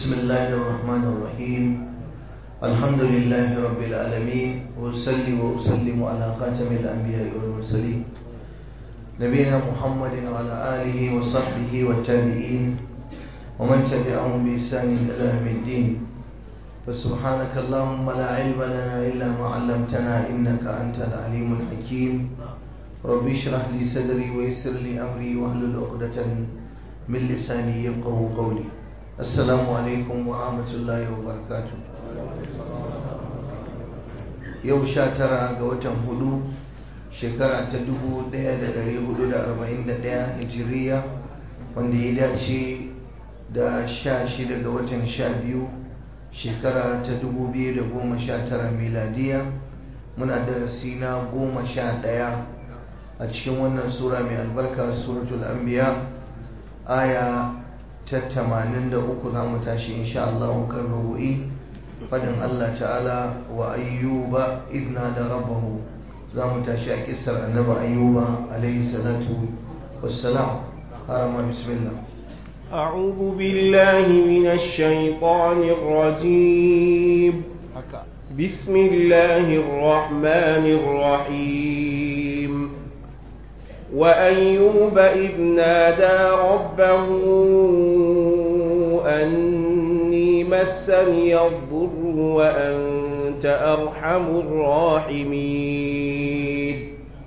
بسم الله الرحمن الرحيم الحمد لله رب العالمين وأصلي وأسلم على خاتم الأنبياء والمرسلين نبينا محمد وعلى آله وصحبه والتابعين ومن تبعهم بإحسان إلى يوم الدين فسبحانك اللهم لا علم لنا إلا ما علمتنا إنك أنت العليم الحكيم رب اشرح لي صدري ويسر لي أمري واحلل عقدة من لساني يفقهوا قولي السلام عليكم ورحمة الله وبركاته yau 19 ga watan hudu shekara ta 1441 hijiriya wanda ya dace da 16 ga watan 12 shekara ta 2019 miladiya muna darasi na 11 a cikin wannan sura mai albarka suratul anbiya aya ta 83 za mu tashi insha Allah kan rubu'i fadin Allah ta'ala wa ayyuba izna da rabbahu za mu tashi a kissar annabi ayyuba alayhi salatu wassalam harama bismillah أعوذ بالله من الشيطان الرجيم بسم الله الرحمن الرحيم وأيوب إذ نادى ربه أني مسني الضر وأنت أرحم الراحمين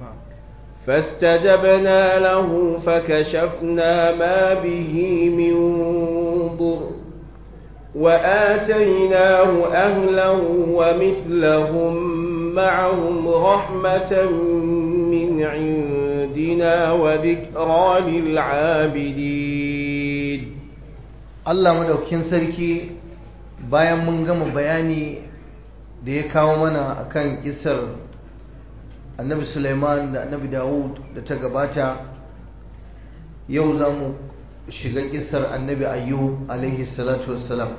فاستجبنا له فكشفنا ما به من ضر وآتيناه أهله ومثلهم معهم رحمة من عندنا وذكرى للعابدين Allah madaukakin sarki bayan mun gama bayani da ya kawo mana akan kisar annabi Sulaiman da annabi Dawud da ta gabata yau za mu shiga kisar annabi Ayyub alaihi salatu wassalam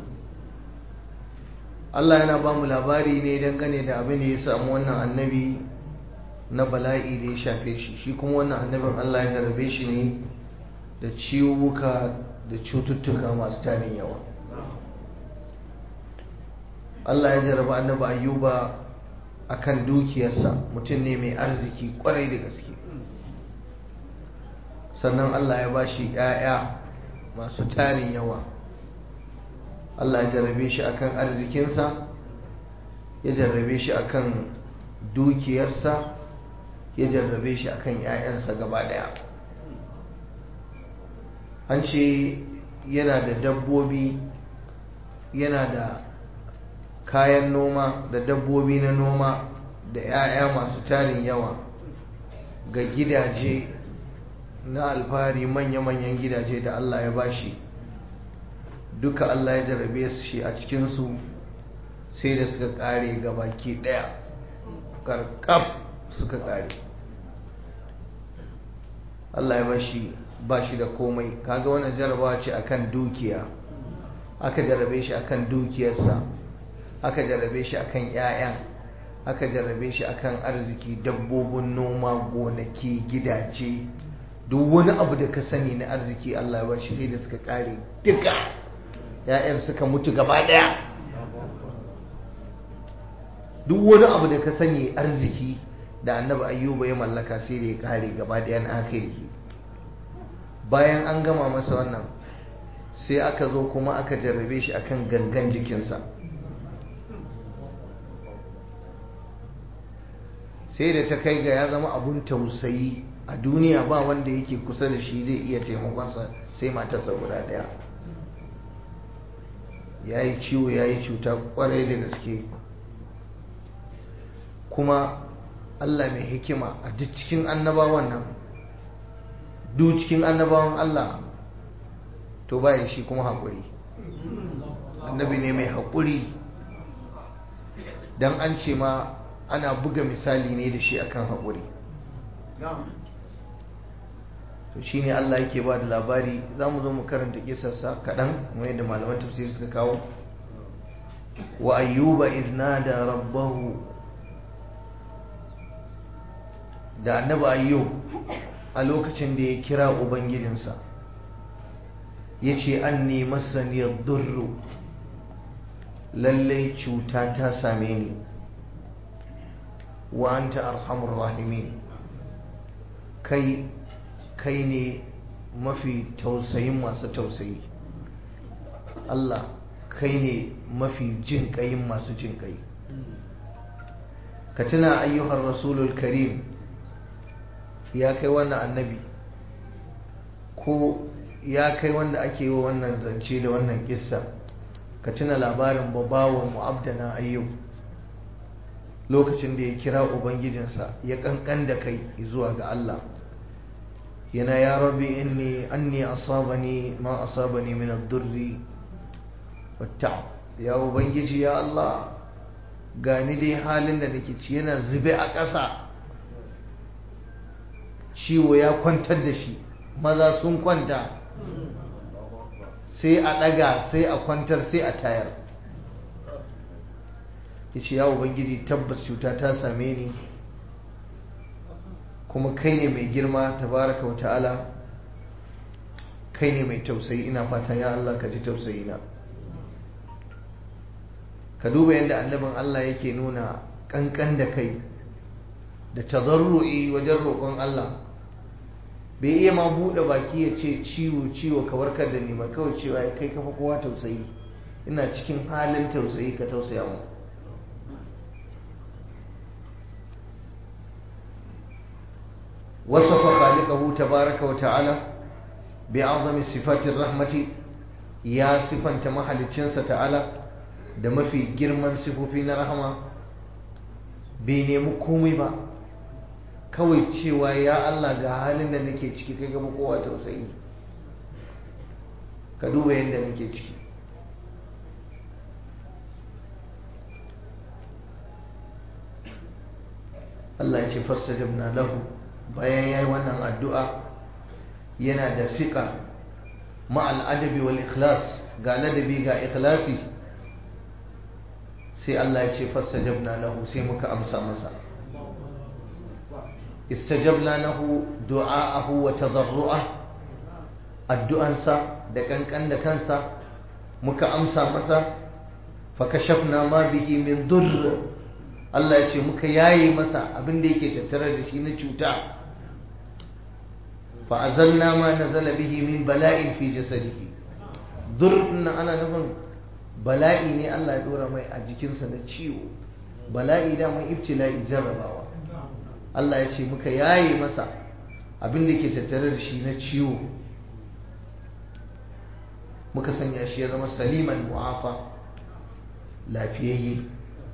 Allah yana ba mu labari ne dangane da abin da ya samu wannan annabi na bala'i da ya shafe shi shi kuma wannan annabin Allah ya jarabe shi ne da ciwuka da cututtuka masu tarin yawa Allah ya jaraba annabi Ayyuba akan dukiyarsa mutum ne mai arziki kwarai da gaske sannan Allah ya bashi ƴaƴa masu tarin yawa Allah ya jarrabe shi akan arzikinsa ya jarrabe shi akan dukiyarsa ya jarrabe shi akan ƴaƴansa gaba daya an ce yana da dabbobi yana da kayan noma da dabbobi na noma da 'ya'ya masu tarin yawa ga gidaje na alfahari manya-manyan gidaje da Allah ya bashi duka Allah ya jarabe shi a cikinsu sai da suka kare ga baki daya karkab suka kare Allah ya bashi da komai kaga wannan jarabawa ce akan dukiya aka jarabe shi akan dukiyarsa aka jarrabe shi akan ƴaƴan aka jarrabe shi akan arziki dabbobin noma gonaki gidaje duk wani abu da ka sani na arziki Allah ya bashi sai da suka kare duka ƴaƴan suka mutu gaba daya duk wani abu da ka sani arziki da annabi ayyuba ya mallaka sai da ya kare gaba daya na akhiri bayan an gama masa wannan sai aka zo kuma aka jarrabe shi akan gangan jikinsa sai da ta kai ga ya zama abun tausayi a duniya ba wanda yake kusa da shi zai iya taimakonsa sai matarsa guda daya ya yi ciwo ya yi cuta kwarai da gaske kuma Allah mai hikima a duk cikin annabawan nan duk cikin annabawan Allah to baya shi kuma haƙuri annabi ne mai haƙuri don an ce ma ana buga misali ne da shi akan haƙuri to shi ne Allah yake ba da labari za mu zo mu karanta kisarsa kaɗan kuma yadda malaman tafsiri suka kawo wa ayyuba iznada rabbahu da annabi ayyub a lokacin da ya kira ubangijinsa yace anni massani ad-durr lallai cuta ta same ni wa anta arhamur rahimin kai ne mafi tausayin masu tausayi Allah kai ne mafi jin ƙayin masu jin ƙai ka tuna ayyuhar rasulul karim ya kai wannan annabi ko ya kai wanda ake yi wa wannan zance da wannan kissa ka tuna labarin babawan mu'abdana ayyub lokacin da ya kira ubangijinsa ya kankan da kai zuwa ga Allah yana ya rabbi anni asabani ma asabani min ad-durri wat-ta'ab ya ubangiji ya Allah gani dai halin da nake ci yana zube a ƙasa ciwo ya kwantar da shi maza sun kwanta sai a ɗaga sai a kwantar sai a tayar yace ya ubangiji tabbas cuta ta same ni kuma kai ne mai girma tabaraka wa ta'ala kai ne mai tausayi ina fata ya Allah ka ji tausayina ka duba yadda annabin Allah yake nuna kankan da kai da tazarru'i wajen roƙon Allah bai iya ma buɗe baki ya ce ciwo ka warkar da ni ba kawai cewa ya kai kafa kowa tausayi ina cikin halin tausayi ka tausaya mu wasafa khaliqahu tabaraka wa ta'ala bi azami sifatir rahmati ya sifanta mahaliccinsa ta'ala da mafi girman sifofi na rahama bai nemi komai ba kawai cewa ya Allah ga halin da nake ciki kai gaba kowa tausayi ka duba yadda nake ciki Allah ya ce fastajabna lahu bayan yayi wannan addu'a yana da fiqa ma'al adabi wal ikhlas ga ladabi ga ikhlasi sai Allah ya ce fastajabna lahu sai muka amsa masa istajabna lahu du'aahu wa tadarru'ah addu'ansa da kankan da kansa muka amsa masa fakashafna ma bihi min durr Allah ya ce muka yaye masa abin da yake tattare da shi na cuta fa azalna ma nazala bihi min bala'in fi jasadihi durr din ana nufin bala'i ne Allah ya dora mai a jikinsa na ciwo bala'i da mun ibtila'i jarrabawa Allah ya ce muka yaye masa abin da ke tattare da shi na ciwo muka sanya shi ya zama saliman mu'afa lafiyayye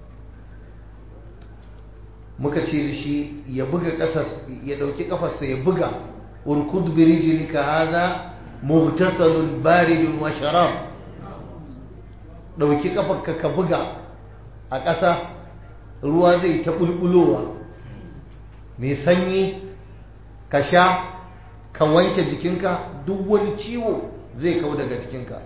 muka ce da shi ya buga ƙasa ya ɗauki ƙafarsa ya buga urkud bi rijlika hadha mughtasalun baridun wa sharab ɗauki ƙafarka ka buga a ƙasa ruwa zai ta bulbulowa mai sanyi ka sha ka wanke jikinka duk wani ciwo zai kawo daga jikinka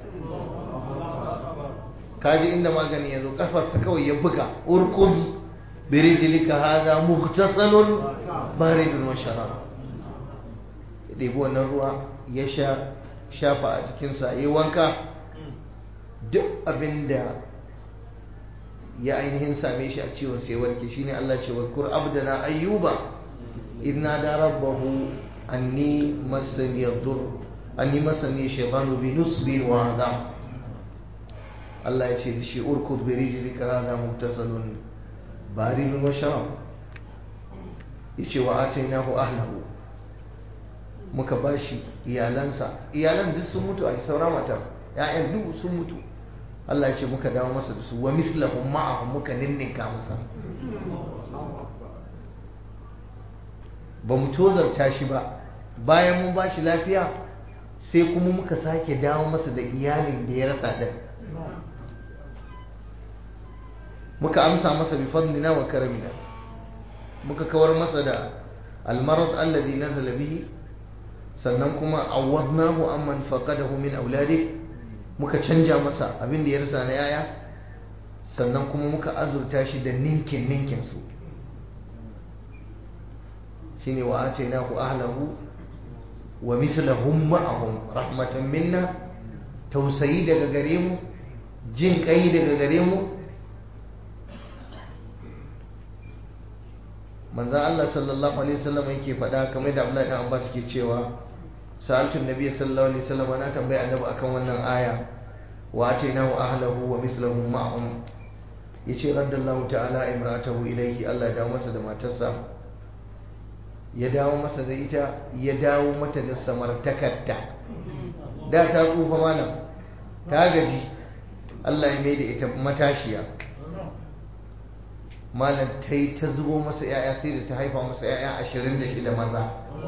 kaji inda magani ya zo ƙafarsa kawai ya buga urkud birijilika hada mughtasalun baridun wa sharab ɗebi wannan ruwa ya shafa a jikinsa ya wanka duk abinda ya ainihin same shi a ciwon sai warke shine Allah ce wazkur abdana ayyuba idna da rabbahu anni masani yadur anni masani shaytanu bi nusbin wa adab Allah ya ce da shi urkud birijilika hada mughtasalun baridun wa sharab yace wa atainahu ahlahu muka bashi iyalansa iyalan duk sun mutu a saura mata ƴaƴan duk sun mutu Allah yace muka dawo masa da su wa mislahum ma'ahum muka ninninka masa ba mu tozarta shi ba bayan mun bashi lafiya sai kuma muka sake dawo masa da iyalin da ya rasa din muka amsa masa bi fadlina wa karamina muka kawar masa da almarad alladhi nazala bihi sannan kuma awwadnahu amman faqadahu min auladihi muka canja masa abin da ya rasa na yaya sannan kuma muka azurta shi da ninkin su shine wa atainahu ahlahu wa mithlahum ma'ahum rahmatan minna tausayi daga gare mu, jin kai daga gare mu. manzon Allah sallallahu alaihi wasallam yake faɗa kamar da Abdullahi dan Abbas ke cewa sa'altu an-nabiy sallallahu alaihi wasallam, na tambayi annabi akan wannan aya, wa atainahu ahlahu wa mithluhum ma'hum. yace raddallahu ta'ala imra'atahu ilayhi, Allah ya dawo masa da matarsa, ya dawo masa da ita, ya dawo mata da samartakarta. Da ta tsufa malam, ta gaji, Allah ya mai da ita matashiya malam, ta yi ta zubo masa 'ya'ya, sai da ta haifa masa 'ya'ya 26 maza,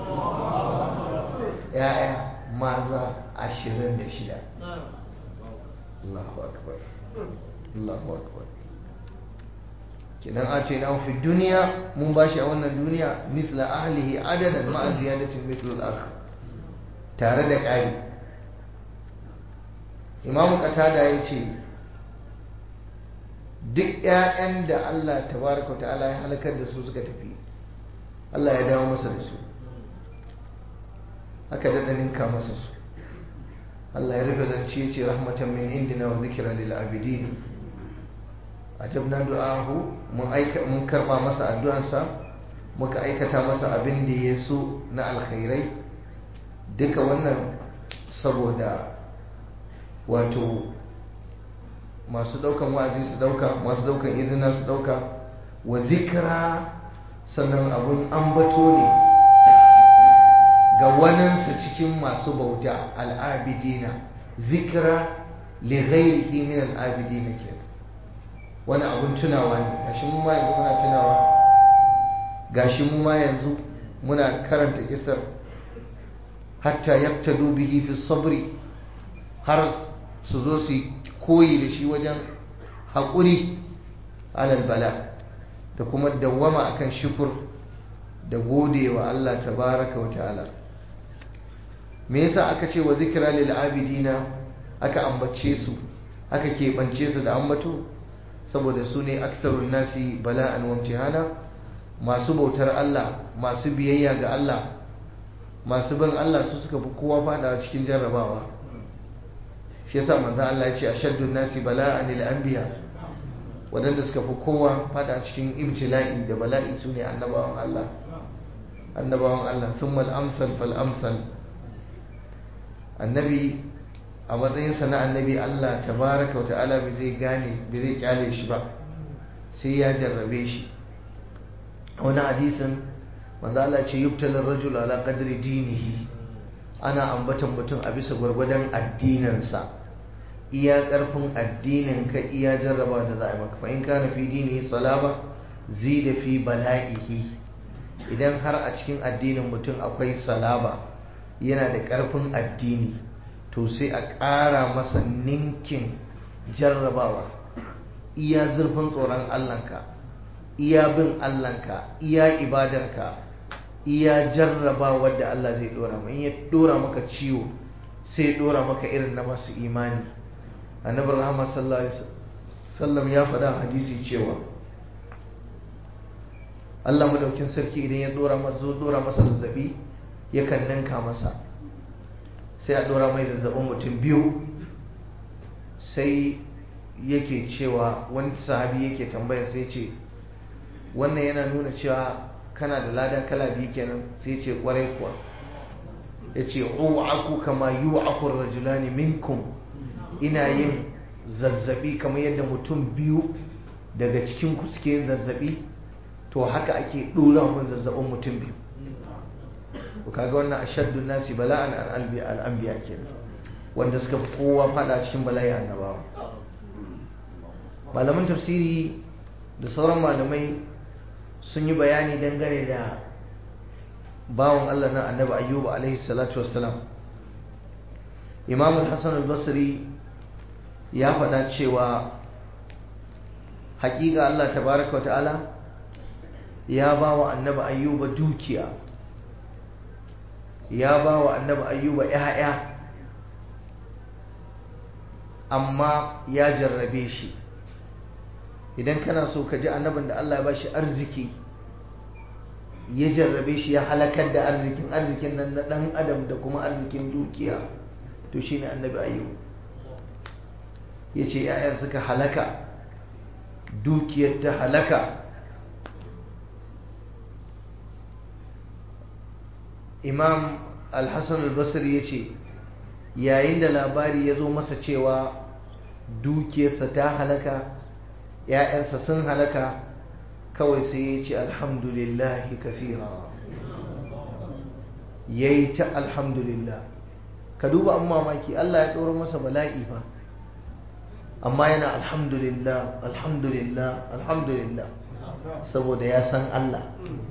'ya'ya maza 26. Allahu akbar, Allahu akbar. kidan a ce na fi duniya, mun bashi a wannan duniya misla ahlihi adadan ma'a ziyadatin mithlu al-akh, tare da ƙari. Imamu Qatada ya ce duk 'ya'yan da Allah tabaraka ta'ala ya halakar da su suka tafi, Allah ya dawo masa da su, aka daɗa ninka masa su. Allah ya rufe zance ya ce rahmatan min indina wa zikra lil abidin. ajabna du'ahu, mun karba masa addu'ansa, muka aikata masa abin da ya so na alkhairai. Duka wannan saboda wato masu daukan wa'azi su dauka, masu daukan izina su dauka, wa zikra, sannan abun ambato ne ga waninsa cikin masu bauta, al'abidina, zikra li ghairihi min al'abidina kenan. wani abun tunawa ne, gashi mu ma yanzu muna tunawa, gashi mu ma yanzu muna karanta kisar hatta yaktadu bihi fi sabri, har su zo su koyi da shi wajen haƙuri alal bala, da kuma dawwama akan shukur da gode wa Allah tabaraka wa ta'ala. Me yasa aka ce wa zikra lil abidina, aka ambace su, aka keɓance su da ambato? saboda su ne aksarun nasi bala'an wa imtihana, masu bautar Allah, masu biyayya ga Allah, masu bin Allah, su suka fi kowa fada cikin jarrabawa. shi yasa manzo Allah ya ce ashaddun nasi bala'an lil anbiya, wadanda suka fi kowa fada cikin ibtila'i da bala'i su ne annabawan Allah, annabawan Allah, summa al-amsal fal amsal. Annabi a matsayinsa na annabi, Allah tabaraka wa ta'ala bai zai kyale shi ba, sai ya jarrabe shi. wani hadisin manzo Allah ce yubtalar rajul ala qadri dinihi, ana ambatan mutum a bisa gwargwadon addininsa, iya karfin addinin ka iya jarraba da za a yi maka. fa in kana fi dinihi salaba zida fi bala'ihi, idan har a cikin addinin mutum akwai salaba, yana da karfin addini, to sai a ƙara masa ninkin jarrabawa. iya zurfin tsoron Allahnka, iya bin Allahnka, iya ibadarka, iya jarrabawa da Allah zai dora maka. in ya dora maka ciwo, sai ya dora maka irin na masu imani. Annabi Muhammad sallallahu alaihi wasallam ya faɗa hadisi cewa Allah madaukin sarki idan ya dora masa zazzabi, yakan ninka masa. sai a dora mai zazzabin mutum biyu, sai yake cewa, wani sahabi yake tambaya, sai ce wannan yana nuna cewa kana da lada kala biyu kenan? sai ce kwarai kuwa. ya ce u'aku kama yu'aku rajulani minkum, ina yin zazzabi kamar yadda mutum biyu daga cikin ku suke yin zazzabi, to haka ake dora mun zazzabin mutum biyu. kaga wannan ashaddun nasi bala'an al-anbiya kenan, wanda suka fi kowa fada cikin bala'i annabawa. Malaman tafsiri da sauran malamai sun yi bayani dangane da bawan Allah na annabi Ayyub alaihi salatu wassalam. Imam al-Hasan al-Basri ya faɗa cewa haƙiƙa Allah tabaraka wa ta'ala ya ba wa annabi Ayyuba dukiya, ya ba wa annabi Ayyuba ‘ya'ya, amma ya jarrabe shi. Idan kana so ka ji annabin da Allah ya ba shi arziki, ya jarrabe shi, ya halakar da arzikin nan na ɗan adam da kuma arzikin dukiya, to shi ne annabi Ayyub. ya ce ‘ya'yan suka halaka, dukiyar ta halaka. Imam Al-Hassan Al-Basri ya ce yayin da labari ya zo masa cewa dukiyarsa ta halaka, ‘ya'yansa sun halaka, kawai sai ya ce alhamdulillahi kasira, ya yi ta alhamdulillah. Ka duba an mamaki, Allah ya ɗora masa bala'i fa, amma yana alhamdulillah alhamdulillah alhamdulillah, saboda ya san Allah.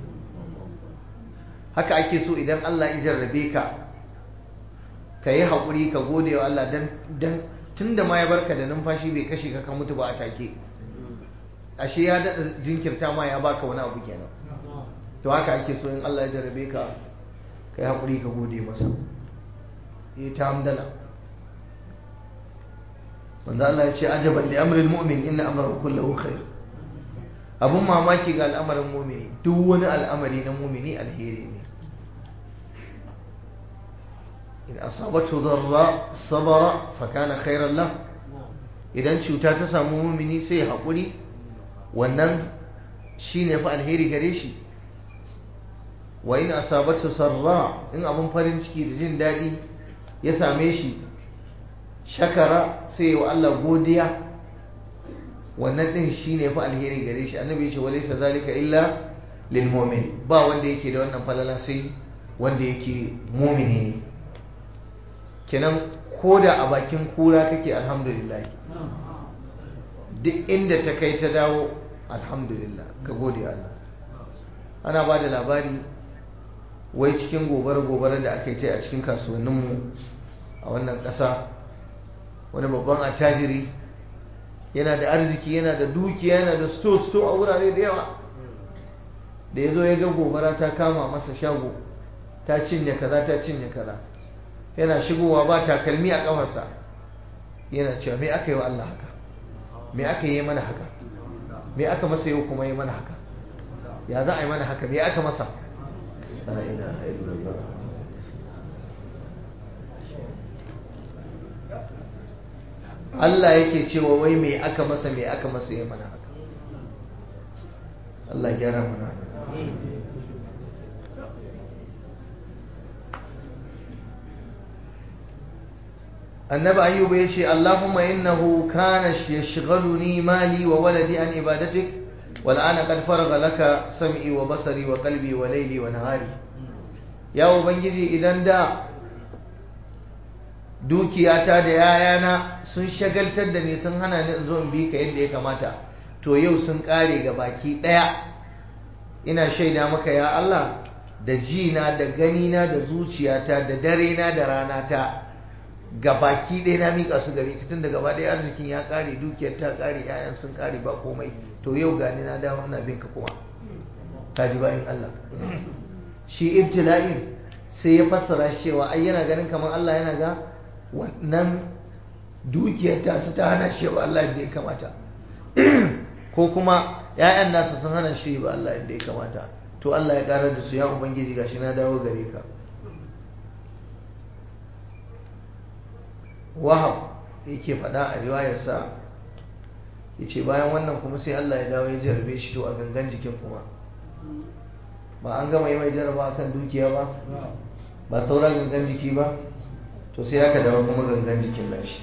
Haka ake so idan Allah ya jarrabe ka yi haƙuri, ka gode wa Allah dan tunda ma ya barka da numfashi bai kashe ka mutu ba a take, ashe ya daɗa jinkirta ma ya baka wani abu kenan. To haka ake so in Allah ya jarrabe ka yi haƙuri, ka gode masa, yi ta hamdala. wanda Allah ya ce ajaban li amril mu'min inna amrahu kullahu khair. Abun mamaki ga al'amarin mu'mini, duk wani al'amari na mu'mini alheri ne. in asabatu darra sabara fa kana khairan lah. Idan cuta ta samu mu'mini sai ya haƙuri, wannan shine fa alheri gare shi. wa in asabatu sarra, in abun farin ciki da jin daɗi ya same shi, shakara sai wa Allah godiya, wannan din shine fa alheri gare shi. Annabi ya ce walaysa zalika illa lil mu'min, ba wanda yake da wannan falala sai wanda yake mu'mini ne. Kenan koda a bakin kura kake alhamdulillah, duk inda ta kai ta dawo alhamdulillah, ka gode Allah. Ana ba da labari wai cikin gobara da aka yi ta a cikin kasuwanninmu a wannan ƙasa, wani babban attajiri yana da arziki, yana da dukiya, yana da sto a wurare da yawa. Da ya zo ya ga gobara ta kama masa shago, ta cinye kaza ta cinye kaza, yana shigowa ba takalmi a kafarsa, yana cewa me aka yi wa Allah haka, me aka yi mana haka, me aka masa yau kuma yi mana haka, ya za a yi mana haka, me aka masa. La ilaha illallah. Allah yake cewa wai me aka masa ya mana haka. Allah gyara mana. Annabi Ayyuba yace Allahumma innahu kana yashghaluni mali wa waladi an ibadatik wal ana qad faragha laka sam'i wa basari wa qalbi wa layli wa nahari. Ya ubangiji, idan da dukiyata da yayana sun shagaltar da ni, sun hana ni in zo in bi ka yadda ya kamata, to yau sun kare ga baki daya. Ina shaida maka ya Allah, da jina da ganina da zuciyata da darena da ranata ga baki ɗaya na miƙa su gare ka, tun da gaba ɗaya arzikin ya ƙare, dukiyar ta ƙare, yayan sun ƙare, ba komai. To yau gani na dawo ina bin ka kuma. Ka ji bayan Allah. Shi ibtila'in sai ya fassara cewa ai yana ganin kamar Allah yana ga wannan dukiyar ta su ta hana shi ba Allah yadda ya kamata, ko kuma ‘ya'yan nasa sun hana shi ba Allah yadda ya kamata. To Allah ya ƙarar da su, ya Ubangiji gashi na dawo gare ka. Wahab yake faɗa a riwayarsa, ya ce bayan wannan kuma sai Allah ya dawo ya jarabe shi to a gangan jikin kuma. Ba an gama yi mai jaraba akan dukiya ba, ba saura gangan jiki ba, to sai aka dawo kuma gangan jikin nashi.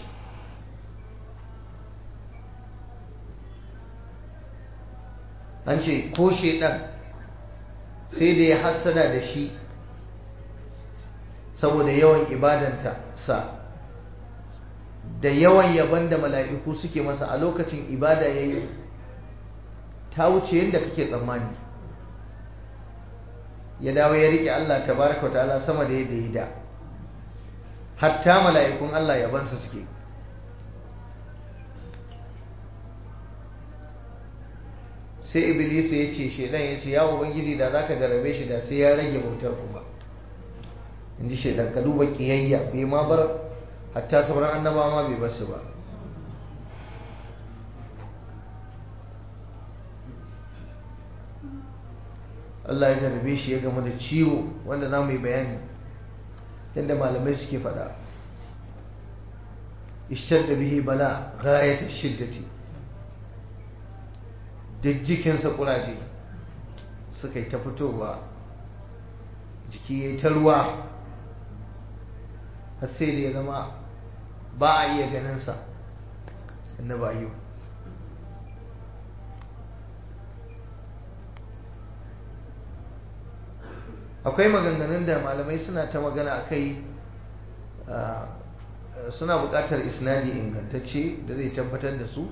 An ce ko shedan sai da ya hassada da shi saboda yawan ibadanta sa da yawan yaban da mala'iku suke masa a lokacin ibada yayi ta wuce yadda kake tsammani. Ya dawo ya rike Allah tabaraka wa ta'ala sama da yadda ya da, hatta mala'ikun Allah yabansa suke. Sai Iblis ya ce, shedan ya ce, ya Ubangiji da za ka jarabe shi da sai ya rage bautar kuma. In ji shedan, ka duba ƙiyayya, bai ma bar hatta sauran annaba ma bai basu ba. Allah ya jarabe shi ya gamu da ciwo wanda za mu yi bayani yadda malamai suke faɗa. ishtadda bihi bala ghayat shiddati, duk jikinsa kuraje suka yi ta fitowa, jiki ya yi ta ruwa har sai da ya zama ba a iya ganinsa. annabi ayyub akwai maganganun da malamai suna ta magana a kai, suna buƙatar isnadi ingantacce da zai tabbatar da su,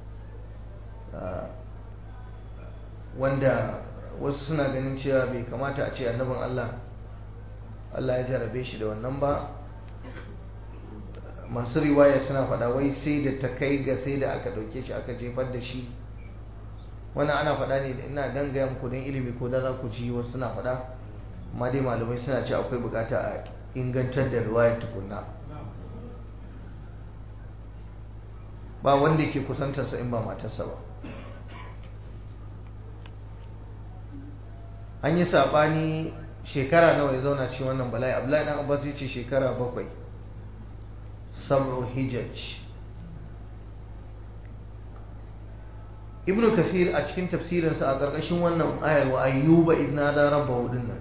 wanda wasu suna ganin cewa bai kamata a ce annabin Allah ya jarabe shi da wannan ba. Masu riwaya suna faɗa wai sai da ta kai ga sai da aka ɗauke shi aka jefar da shi. Wannan ana faɗa ne ina dangaya muku don ilimi ko da za ku ji wasu suna faɗa, amma dai malamai suna ce akwai bukata a ingantar da riwayar tukunna. Ba wanda ke kusantarsa in ba matarsa ba. An yi saɓani shekara nawa ya zauna cikin wannan bala'i. Abdullahi dan Abbas ya ce shekara 7, sab'u hijaj. Ibn Kathir a cikin tafsirinsa a ƙarƙashin wannan ayar wa ayyuba idna da rabbahu dinnan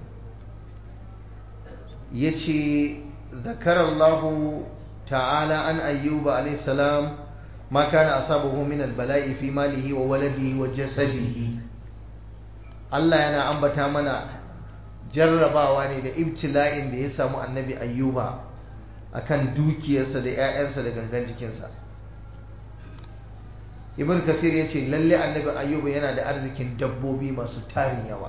yace zakarallahu ta'ala an ayyuba alayhi salam ma kana asabahu min al-bala'i fi malihi wa waladihi wa jasadihi. Allah yana ambata mana jarrabawa ne da ibtila'in da ya samu annabi ayyuba akan dukiyarsa da 'ya'yansa da gangan jikinsa. Ibn Kathir ya ce lalle annabi ayyuba yana da arzikin dabbobi masu tarin yawa,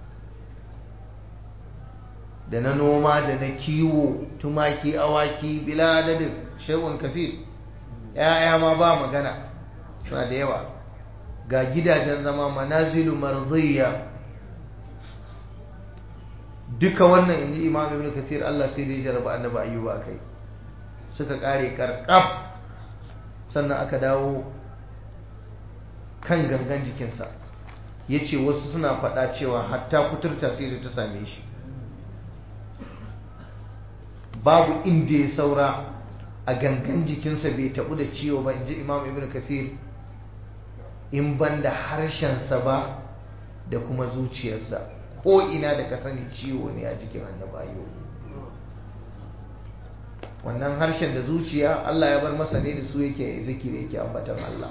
da na noma da na kiwo, tumaki, awaki bila adadin, shay'un kathir. 'Ya'ya ma ba magana, suna da yawa, ga gidajen zama, manazilu marziya. Duka wannan inji Imam Ibn Kathir Allah sai da ya jarraba annabi ayyuba kai, suka kare karkaf, sannan aka dawo kan gangan jikinsa. Ya ce wasu suna faɗa cewa hatta kuturta sai da ta same shi, babu inda ya saura a gangan jikinsa bai taɓu da ciwo ba, in ji Imam Ibn Kathir, in ban da harshensa ba da kuma zuciyarsa. Ko ina da ka sani ciwo ne a jikin annabi ayyuba. Wannan harshen da zuciya Allah ya bar masa ne da su yake zikiri, yake ambatan Allah.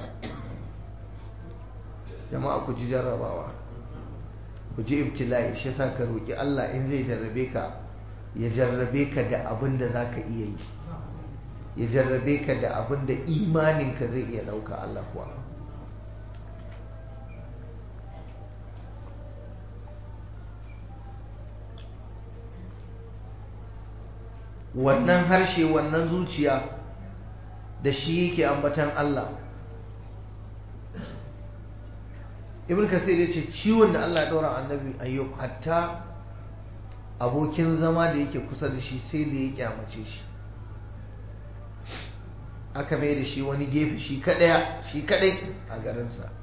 Jama'a ku ji jarrabawa, ku ji ibtila'i. shi yasa ka roki Allah in zai jarrabe ka, ya jarrabe ka da abin da zaka iya yi, ya jarrabe ka da abin da imaninka zai iya dauka. Allah kuwa wannan harshe, wannan zuciya da shi yake ambatan Allah. Ibn Kathir ya ce ciwon da Allah ya ɗora annabi ayyub, hatta abokin zama da yake kusa da shi sai da ya kyamace shi, aka mai da shi wani gefe shi kadai a garinsa.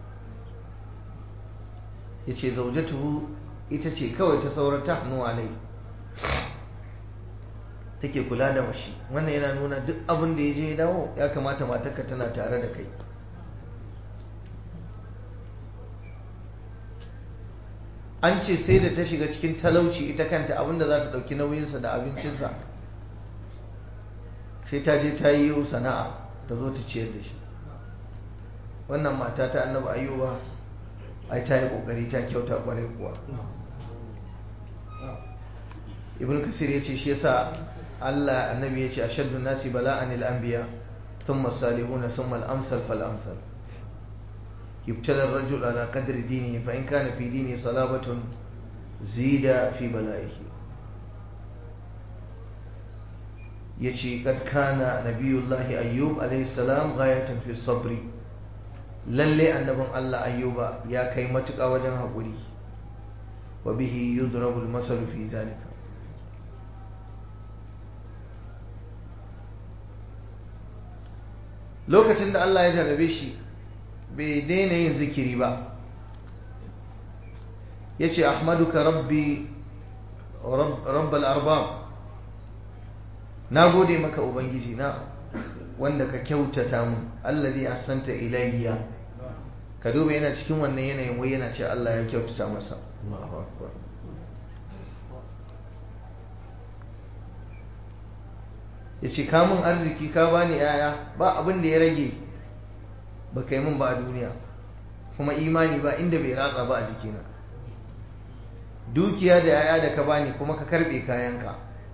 ya ce zaujatuhu ita ce kawai ta saurar ta hannu alai, take kula da mashi. Wannan yana nuna duk abin da ya je ya dawo ya kamata matarka tana tare da kai. An ce sai da ta shiga cikin talauci ita kanta, abinda za ta ɗauki nauyinsa da abincinsa sai ta je ta yi sana'a ta zo ta ciyar da shi. Wannan mata ta annabi ayyuba ai ta yi ƙoƙari, ta kyauta ƙwarai kuwa. Ibn Kasir ya ce shi yasa Allah annabi ya ce ashaddu nasi bala'an al-anbiya thumma salihuna thumma al-amsal fal amsal. يبتلى الرجل على قدر دينه فإن كان في دينه صلابة زيد في بلائه. يشي قد كان نبي الله أيوب عليه السلام غاية في الصبر. للي أنبم الله أيوب يا كيمتك أوجنها قولي وبه يضرب المثل في ذلك. lokacin da Allah ya jarrabe shi bai daina yin zikiri ba. Ya ce ahmaduka rabbi rabbal arbab, na gode maka ubangiji na wanda ka kyautata mun alladhi ahsanta ilayya. Ka duba yana cikin wannan yanayin wai yana ce Allah ya kyautata masa. Allahu akbar. Yace ka mun arziki ka bani yaya ba abin da ya rage ba kai mun ba a duniya, kuma imani ba inda bai ratsa ba a jikina. Dukiya da yaya da ka bani kuma ka karbe kayanka,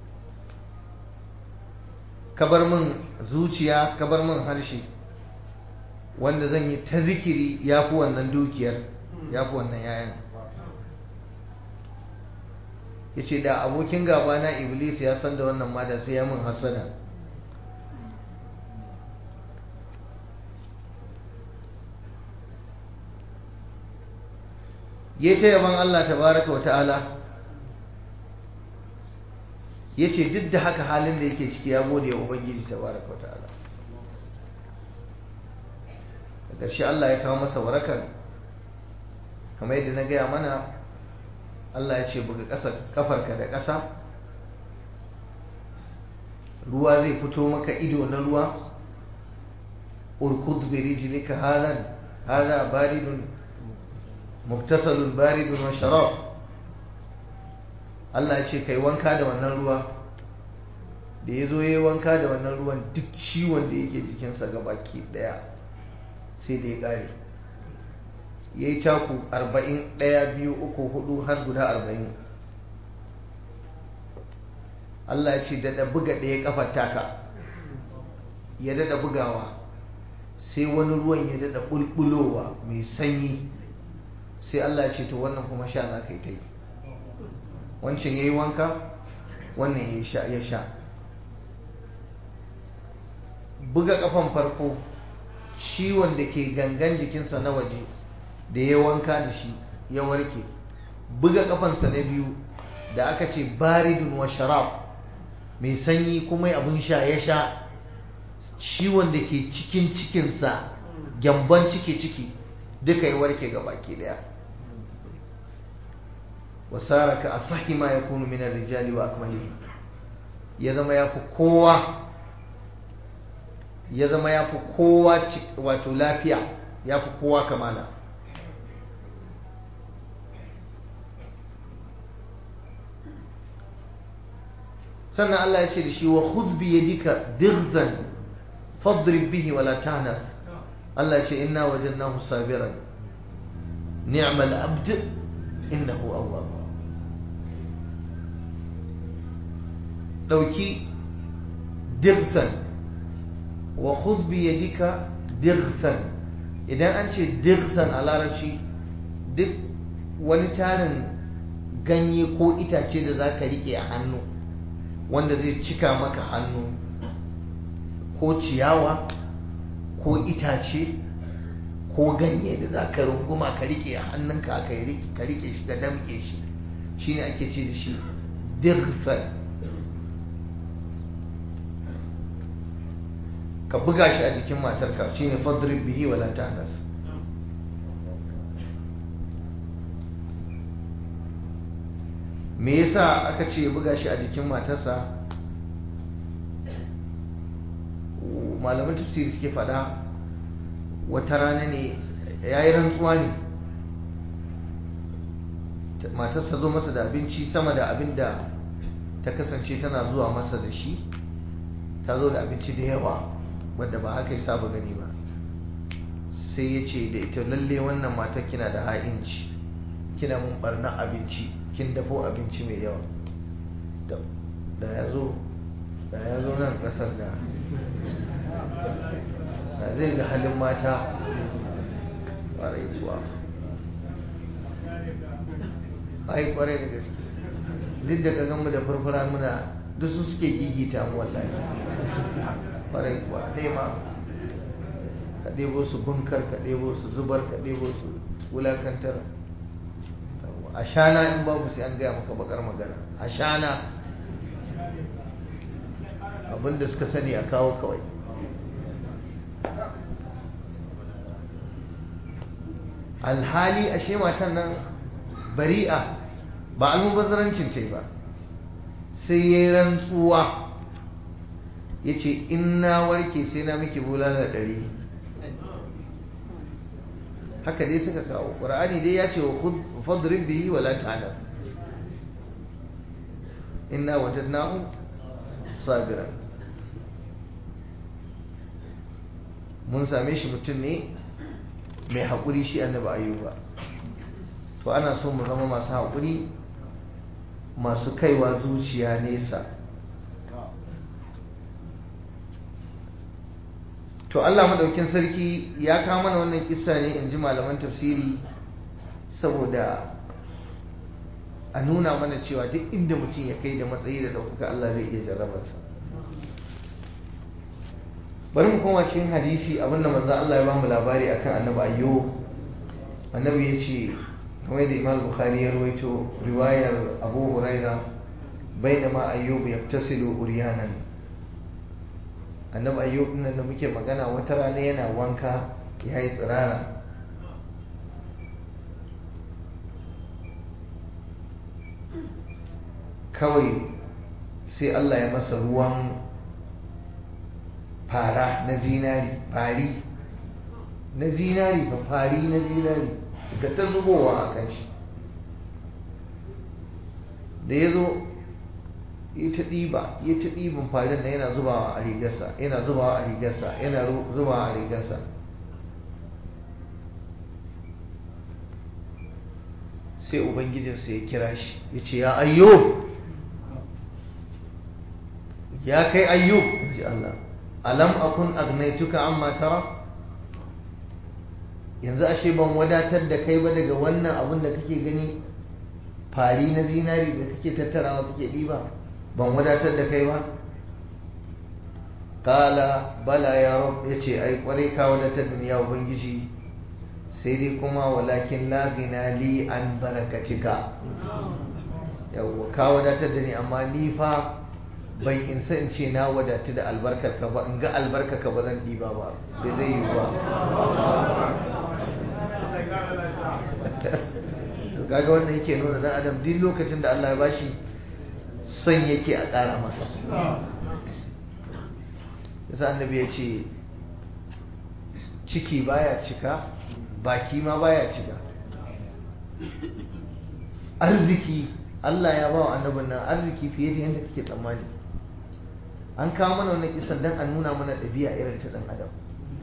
ka bar min zuciya, ka bar min harshe wanda zan yi ta zikiri ya fi wannan dukiyar, ya fi wannan yayan. Ya ce da abokin gaba na Iblis ya san da wannan ma da sai ya min hasada. Ya ta yaban Allah tabaraka wa ta'ala, ya ce duk da haka halin da yake ciki ya gode wa Ubangiji tabaraka wa ta'ala. Da ƙarshe Allah ya kawo masa warakar, kamar yadda na gaya mana, Allah ya ce buga kafarka da ƙasa, ruwa zai fito maka ido na ruwa. urkud bi rijlika hada baridun muktasalun baridun wa sharab. Allah ya ce kai wanka da wannan ruwa. Da ya zo ya yi wanka da wannan ruwan, duk ciwon da yake jikinsa gabaki daya sai da ya ƙare. Ya yi taku 40, 1, 2, 3, 4 har guda 40. Allah ya ce daɗa buga ɗaya ƙafar taka, ya daɗa bugawa, sai wani ruwan ya daɗa ɓulɓulowa mai sanyi. Sai Allah ya ce to wannan kuma sha za ka yi ta yi. Wancan ya yi wanka, wannan ya sha. Buga ƙafan farko, ciwon da ke gangan jikinsa na waje da ya wanka da shi ya warke. Buga ƙafansa na biyu da aka ce baridun wa sharab, mai sanyi kuma abin sha ya sha, ciwon da ke cikin cikinsa, gyamban ciki duka ya warke ga baki daya. wasara ka asahi ma yakunu min ar-rijali wa akmalihi, ya zama yafi kowa wato lafiya, yafi kowa kamala. sannan Allah ya ce da shi wa khudh bi yadika dighzan fadrib bihi wa la tahnas. Allah ya ce inna wajadnahu sabiran ni'mal abd innahu awwab. dauki dighzan wa khudh bi yadika dighzan. idan an ce dighzan a larabci duk wani tarin ganye ko itace da zaka rike a hannu wanda zai cika maka hannu, ko ciyawa ko itace ko ganye da za ka runguma ka rike a hannunka ka rike shi ka damke shi, shine ake ce da shi dighsan. ka buga shi a jikin matarka, shine fadrib bihi wala tahnas. me yasa aka ce buga shi a jikin matarsa? malaman tafsiri suke fada wata rana ne yayi rantsuwa ne, matarsa zo masa da abinci sama da abin da ta kasance tana zuwa masa da shi. ta zo da abinci da yawa wadda ba haka ya saba gani ba. sai ya ce da ita lalle wannan matar kina da ha'inci, kina mun barna abinci, kin dafo abinci mai yawa. da ya zo nan kasar da zai ga halin mata ƙwarai kuwa. ai ƙwarai da gaske, duk da ka mu da furfura muna duk su suke gigita mu wallahi. ƙwarai kuwa nema ka ɗebo su bunkar, ka ɗebo su zubar, ka ɗebo su wulakantar. ashana in babu sai an gaya maka bakar magana. ashana abinda suka sani a kawo kawai. alhali ashe matan nan bari'a, ba almubazzarancin ta ba, sai ya yi rantsuwa ya ce in na warke sai na miki bulala 100. haka dai suka kawo ƙur'ani dai ya ce wa fadrib bihi wala ta'ala inna wajadnahu sabiran. mun same shi mutum ne mai haƙuri shi annabi ayyuba. to ana so mu zama masu haƙuri, masu kaiwa zuciya nesa. to Allah madaukin sarki ya kawo mana wannan kissa ne in ji malaman tafsiri saboda a nuna mana cewa duk inda mutum ya kai da matsayi da ɗaukaka Allah zai iya jarrabarsa. bari mu koma cikin hadisi abinda manzo Allah ya bamu labari akan annabi ayyub. annabi ya ce kamar da Imam Bukhari ya rawaito riwayar Abu Huraira bainama ayyub yaktasilu uryanan. annabi ayyub nan da muke magana wata rana yana wanka yayi tsirara kawai sai Allah ya masa ruwan fara na zinari, fari na zinari, fari na zinari suka ta zubowa a kan shi. da ya zo ya ta ɗiban farin na yana zubawa a rigarsa, yana zubawa a rigarsa, yana zubawa a rigarsa. sai ubangijinsa ya kira shi ya ce ya ayyub, ya kai ayyub, in ji Allah, alam akun agnaituka amma tara, yanzu ashe ban wadatar da kai ba daga wannan abin da kake gani fari na zinari da kake tattarawa kake ɗiba, ban wadatar da kai ba. kala bala ya rab, ya ce ai kwarai ka wadatar da ni ya ubangiji, sai dai kuma walakin la ghina li an barakatika, yawwa ka wadatar da ni amma ni fa bai insa in ce na wadatu da albarkarka ba, in ga albarkarka ba zan ɗiba ba, bai zai yi ba. to kaga wannan yake nuna dan adam duk lokacin da Allah ya bashi son yake a ƙara masa. yasa annabi ya ce ciki baya cika, baki ma baya cika. arziki Allah ya ba wa annabin nan arziki fiye da yadda kake tsammani. an kawo mana wannan kisan dan a nuna mana ɗabi'a irin ta ɗan adam.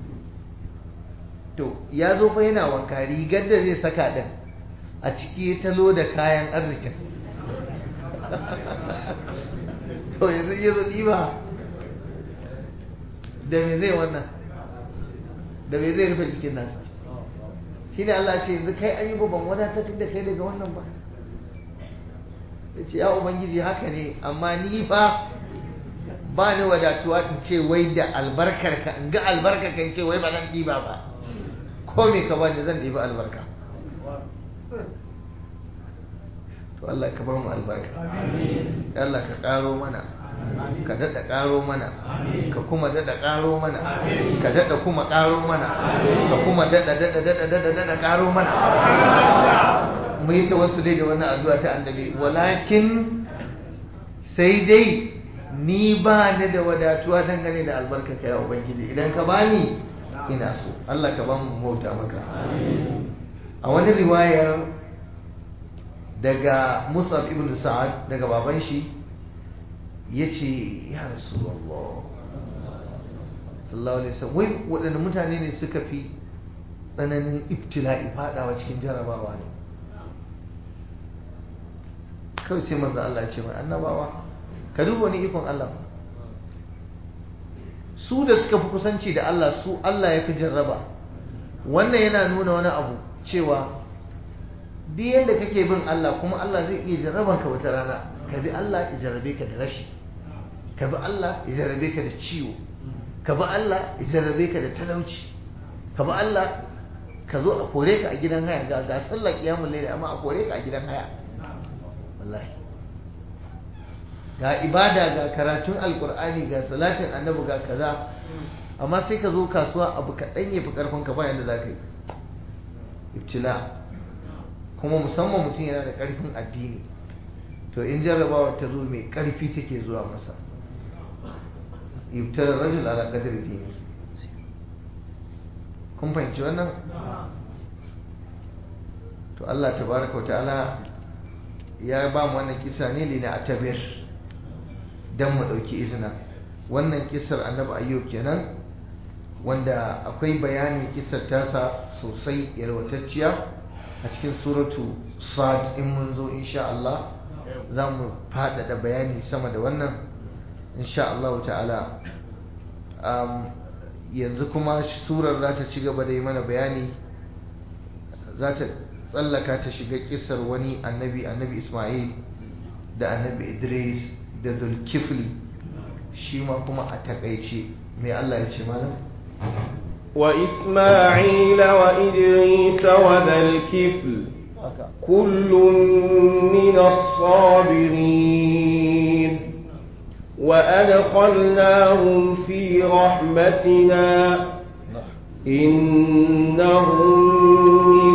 to ya zo fa yana wanka, rigar da zai saka din a ciki ya talo da kayan arzikin. to yanzu ya zo ɗiba da me zai wannan, da me zai rufe jikin nasa. shi ne Allah ce yanzu kai ayyuba ban wadatar da kai daga wannan ba. ya ce ya ubangiji haka ne, amma ni fa ba ni wadatuwa in ce wai da albarkarka, in ga albarkarka in ce wai ba zan ɗiba ba, ko me ka bani zan ɗiba albarka. to Allah ka ba mu albarka, Allah ka ƙaro mana, ka daɗa ƙaro mana, ka kuma daɗa ƙaro mana, ka daɗa kuma ƙaro mana, ka kuma daɗa ƙaro mana. mu yi tawassuli da wannan addu'a ta annabi, walakin sai dai ni ba ni da wadatuwa dangane da albarka ya ubangiji, idan ka bani ina so. Allah ka ba mu mauta maka. a wani riwayar daga Mus'ab ibn Sa'ad daga baban shi yace ya Rasulullah sallallahu alaihi wasallam, wai waɗanne mutane ne suka fi tsananin ibtila'i, fadawa cikin jarabawa ne? kawai sai manzo Allah ya ce mai annabawa. ka duba wani ikon Allah, su da suka fi kusanci da Allah su Allah ya fi jarraba. wannan yana nuna wani abu cewa duk yadda kake bin Allah kuma Allah zai iya jarraban ka wata rana. ka bi Allah ya jarrabe ka da rashi, ka bi Allah ya jarrabe ka da ciwo, ka bi Allah ya jarrabe ka da talauci, ka bi Allah ka zo a kore ka a gidan haya, ga sallar qiyamul layl amma a kore ka a gidan haya. wallahi ga ibada, ga karatun alkur'ani, ga salatin annabi, ga kaza, amma sai ka zo kasuwa abu kaɗan ya fi ƙarfin ka bayan da za ka yi. ibtila. kuma musamman mutum yana da ƙarfin addini, to in jarrabawa ta zo mai ƙarfi take zuwa masa. yubtala rajul ala qadri dini. kun fahimci wannan? to Allah tabaraka wa ta'ala ya ba mu wannan kisa ne lina atabir dan mu dauki izina. wannan kisar annabi ayyub kenan wanda akwai bayani kisar tasa sosai yalwatacciya a cikin suratu sad. in mun zo insha Allah za mu faɗaɗa bayani sama da wannan insha Allah ta'ala. yanzu kuma surar za ta ci gaba da yi mana bayani, za ta tsallaka ta shiga kisar wani annabi Ismail da annabi Idris da Zulkifli, shi ma kuma a takaice mai Allah ya ce malam wa Ismaila wa Idris wa Zulkifli kullun min as-sabirin wa adkhalnahum fi rahmatina innahum min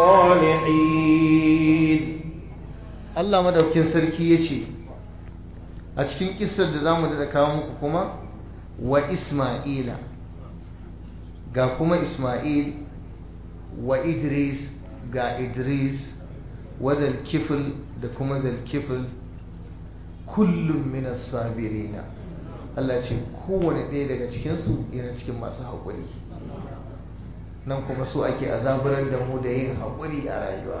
as-salihin. Allah madaukin sarki yace a cikin kissar da zamu da kawo muku kuma wa Isma'ila, ga kuma Isma'il, wa Idris ga Idris, wa Zulkifl da kuma Zulkifl, kullum min as-sabirina. Allah ce kowane ɗaya daga cikinsu yana cikin masu haƙuri. nan kuma so ake azaburar da mu da yin haƙuri a rayuwa.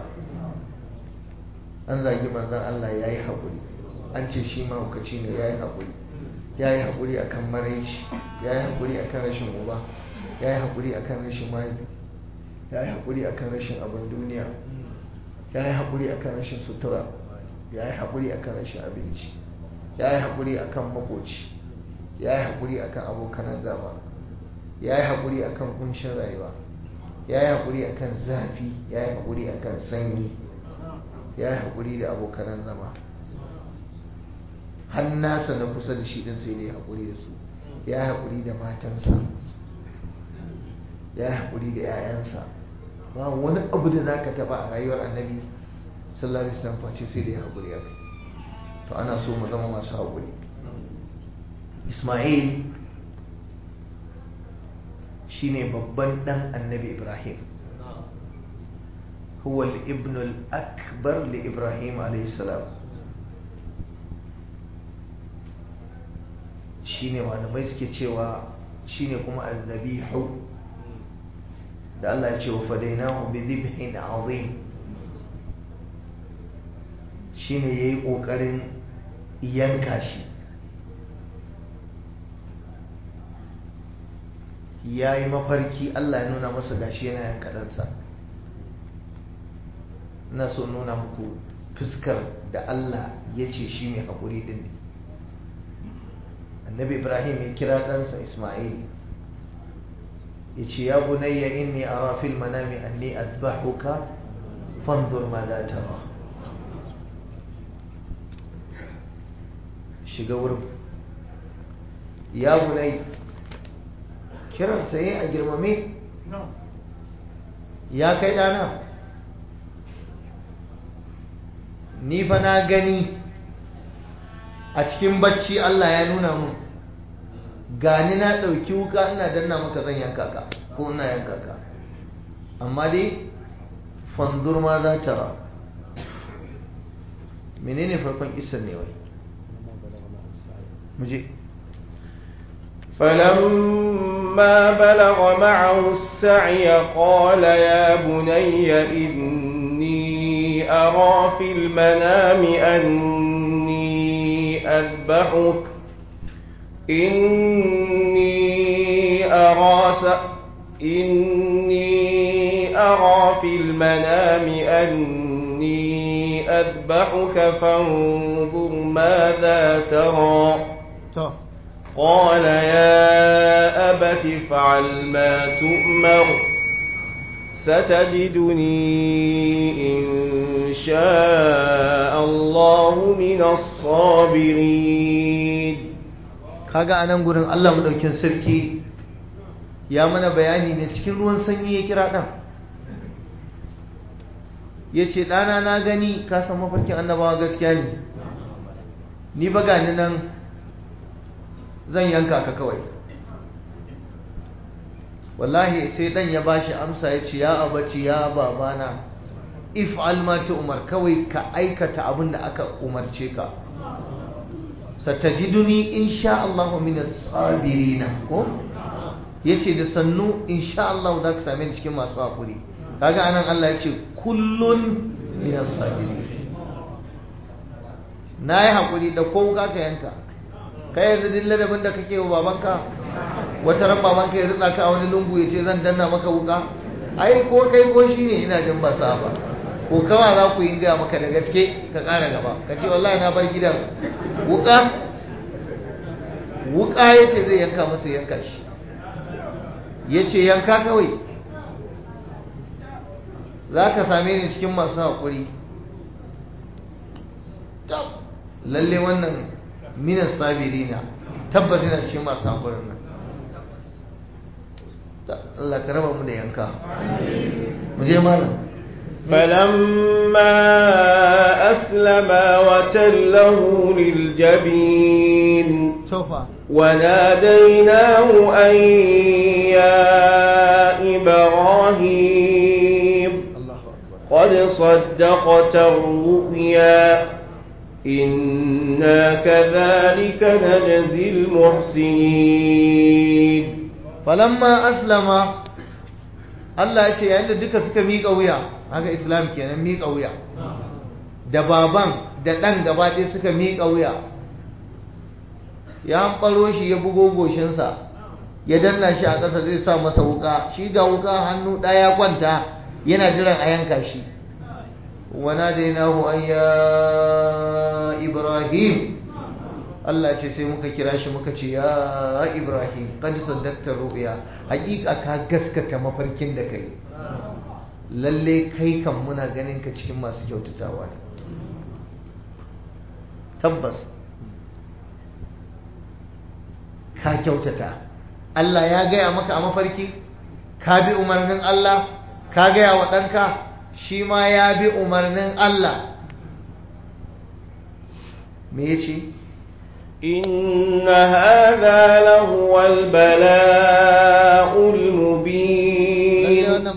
an zagi manzon Allah ya yi haƙuri, an ce shi mahaukaci ne ya yi haƙuri, ya yi haƙuri a kan maraici, ya yi haƙuri a kan rashin uba, ya yi haƙuri a kan rashin mahaifi, ya yi haƙuri a kan rashin abin duniya, ya yi haƙuri a kan rashin sutura, ya yi haƙuri a kan rashin abinci, ya yi haƙuri a kan maƙoci, ya yi haƙuri a kan abokanan gaba, ya yi haƙuri a kan kunshin rayuwa, ya yi haƙuri a kan zafi, ya yi haƙuri a kan sanyi, ya yi haƙuri da abokanan zama. har nasa na kusa da shi ɗin sai da ya haƙuri da su, ya yi haƙuri da matansa, ya yi haƙuri da 'ya'yansa. ba wani abu da za ka taɓa a rayuwar annabi sallallahu alaihi wasallam face sai da ya haƙuri a kai. to ana so mu zama masu haƙuri. Ismail shine babban ɗan annabi Ibrahim, huwa al-ibn al-akbar li Ibrahim alayhi salam. shine malamai suke cewa shine kuma al-dhabihu da Allah ya ce wa fadainahu bi dhibhin azim. shine yayi kokarin yanka shi, ya yi mafarki Allah ya nuna masa gashi yana yanka ɗansa. ina so nuna muku fuskar da Allah ya ce shi mai haƙuri ɗin ne. annabi Ibrahim ya kira ɗansa Ismail ya ce ya bunayya inni ara fil manami anni adbahuka fanzur ma za tara. shiga wurin ya bunayya, kiransa yi a girmame, ya kai ɗana, ni fa na gani a cikin bacci Allah ya nuna mun gani na ɗauki wuka ina danna maka zan yanka ka ko ina yanka ka, amma dai fanzur ma za ta ra. menene farkon kisan ne wai muje فلما بلغ معه السعي قال يا بني إني أرى في المنام أني أذبحك إني أرى في المنام أني أذبحك فانظر ماذا ترى. قال يا أبت افعل ما تؤمر ستجدني إن شاء الله من الصابرين. kaga anan gurin Allah madaukin sarki ya mana bayani ne cikin ruwan sanyi ya kira dan yace dana na gani ka san mafarkin annabawa gaskiya ne, ni ba gani nan zan yanka ka kawai. Wallahi sai dan ya bashi amsa ya ce ya abaci ya babana if'al ma umar, kawai ka aikata abin da aka umarce ka, satajiduni insha Allah min as-sabirin ko yace da sannu insha Allah za ka same ni cikin masu hakuri. Kaga anan Allah yace kullun min as-sabirin, nayi hakuri da ko ka yanka. Kai yanzu din ladabin da kake wa babanka, wata ran babanka ya ritsa ka a wani lungu yace zan danna maka wuka, ai ko kai ko shine ina jin ba sa ba, ko kawa za ku yi gaya maka da gaske ka ƙara gaba ka ce wallahi na bar gidan. Wuka ya ce zai yanka masa, yanka shi ya ce yanka kawai, za ka same ni cikin masu haƙuri. Lalle wannan minas sabirina, tabbas yana cikin masu haƙurin nan. Allah ka raba mu da yanka. Mu je malam. فلما أسلما وتله للجبين وناديناه أن يا إبراهيم قد صدقت الرؤيا إنا كذلك نجزي المحسنين. فلما أسلم Allah ya ce yayin da duka suka miƙa wuya, haka Islam kenan, miƙa wuya, da baban da ɗan gaba ɗaya suka miƙa wuya, ya hanɓaro shi ya bugo goshinsa ya danna shi a ƙasa zai sa masa wuƙa, shi ga wuƙa hannu ɗaya kwanta yana jiran a yanka shi. Wana da yana an ya Ibrahim, Allah ce sai muka kira shi muka ce ya Ibrahim qad saddaqta ru'ya, hakika ka gaskata mafarkin da kai, lalle kai kan muna ganin ka cikin masu kyautatawa ne. Tabbas ka kyautata, Allah ya gaya maka a mafarki, ka bi umarnin Allah, ka gaya wa ɗanka shi ma ya bi umarnin Allah. Me yace? إن هذا لهو البلاء المبين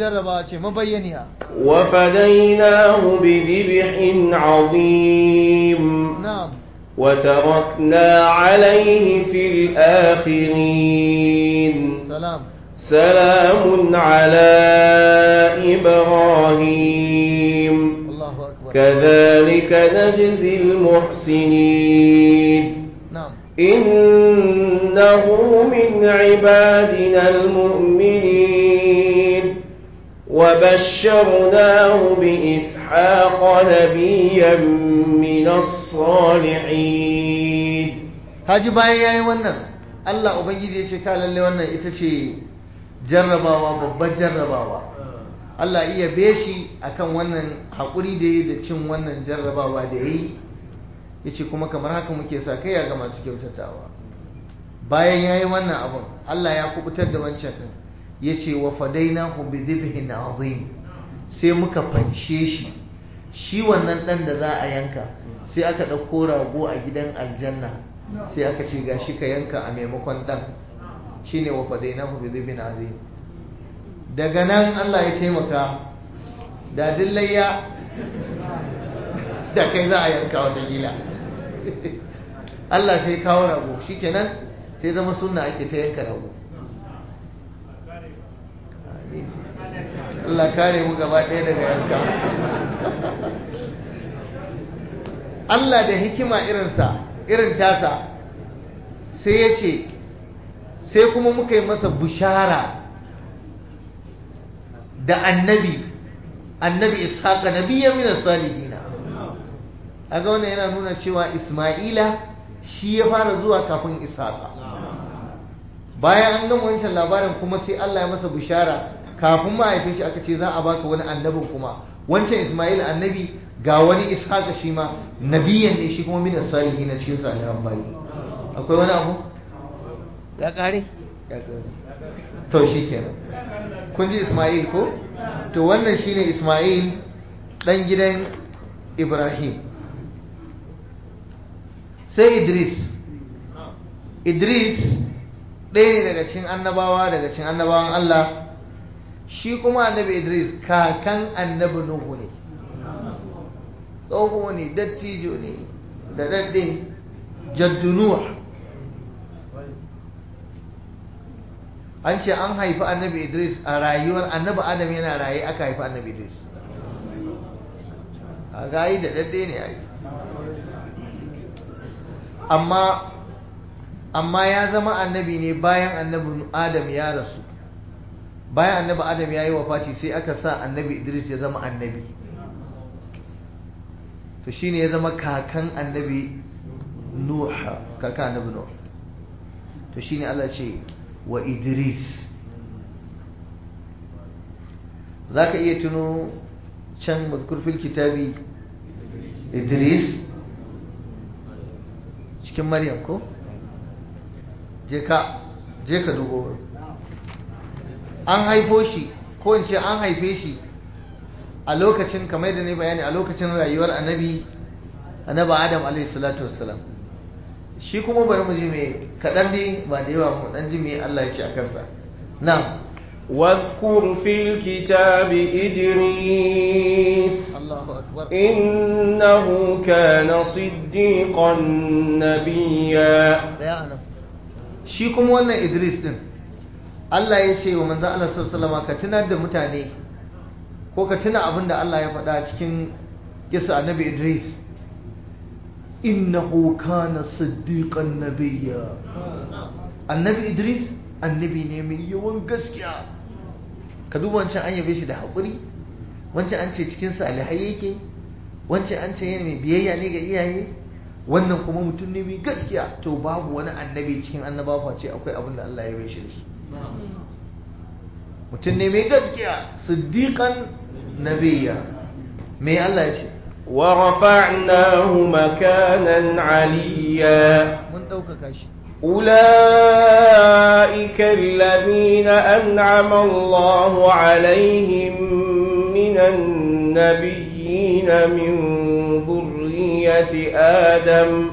وفديناه بذبح عظيم وتركنا عليه في الآخرين سلام على إبراهيم كذلك نجزي المحسنين إنه من عبادنا المؤمنين وبشرناه بإسحاق نبيا من الصالحين. haji bayan yayi wannan, Allah ubangiji ya ce ka lalle wannan ita ce jarrabawa, babbar jarrabawa. Allah iya beshi akan wannan haƙuri da yi da cin wannan jarrabawa da yi, ya ce kuma kamar haka muke sa kai ga masu kyautatawa. Bayan ya yi wannan abin, Allah ya kubutar da wancan ɗin, ya ce wa fadaina bi dhibhin azim, sai muka fanshe shi, shi wannan ɗan da za a yanka sai aka ɗauko rago a gidan aljanna sai aka ce gashi ka yanka a maimakon ɗan, shine wa fadaina bi dhibhin azim. Daga nan Allah ya taimaka, da dillayya da kai za a yanka watakila. Allah sai kawo rago, shikenan sai zama sunna ake ta yanka rago. Amin. Allah kare mu gaba ɗaya daga yanka. Allah da hikima irin tasa sai ya ce sai kuma muka yi masa bushara da annabi Ishaqa nabiyyan min as-salihin. Aga wannan yana nuna cewa Isma'ila shi ya fara zuwa kafin Ishaqa. Bayan an gama wancan labarin kuma sai Allah ya masa bishara kafin mahaifin shi aka ce za a baka wani annabin kuma. Wancan Isma'il annabi, ga wani Ishaqa shi ma nabiyyan ne, shi kuma min as-salihin na cikin salihan bayi. Akwai wani abu? Ya kare? Ya kare. To shikenan. Kun ji Isma'il ko? To wannan shine Isma'il dan gidan Ibrahim. Sai Idris. Idris ɗaya ne daga cikin annabawan Allah, shi kuma annabi Idris kakan annabi Nuhu ne, tsoho ne, dattijo ne, da dadde jaddu Nuh. An ce an haifi annabi Idris a rayuwar annabi Adam yana raye aka haifi annabi Idris. A gayi da dadde ne ai. Amma ya zama annabi ne bayan annabi Adam ya rasu. Bayan annabi Adam ya yi wafati sai aka sa annabi Idris ya zama annabi. To shine ya zama kakan annabi Nuh, kakan annabi Nuh. To shine Allah ce wa Idris. Za ka iya tuno can mazkur fil kitabi Idris cikin Maryam ko? Je ka dubo. An haifo shi ko in ce an haife shi a lokacin, kamar da ne bayani, a lokacin rayuwar annabi Adam alaihi salatu wassalam. Shi kuma bari mu ji me kaɗan ne ba da yawa, mu ɗan ji me Allah ya ce a kansa. Na'am. واذكر في الكتاب إدريس إنه كان صديقا نبيا. shi kuma wannan Idris din Allah ya ce wa manzon Allah sallallahu alaihi wasallam ka tunar da mutane ko ka tuna abin da Allah ya faɗa cikin kisa annabi Idris, innahu kana siddiqan nabiyya. Annabi Idris annabi ne mai yawan gaskiya. Ka duba wancan an yabe shi da haƙuri, wancan an ce cikin salihai yake, wancan an ce yana mai biyayya ne ga iyaye, wannan kuma mutum ne mai gaskiya. To babu wani annabi cikin annabawa face akwai abin da Allah ya yabe shi da shi. Mutum ne mai gaskiya, siddiqan nabiyya. Me Allah ya ce? ورفعناه مكانا عليا. Mun ɗaukaka shi. أولئك الذين أنعم الله عليهم من النبيين من ذرية آدم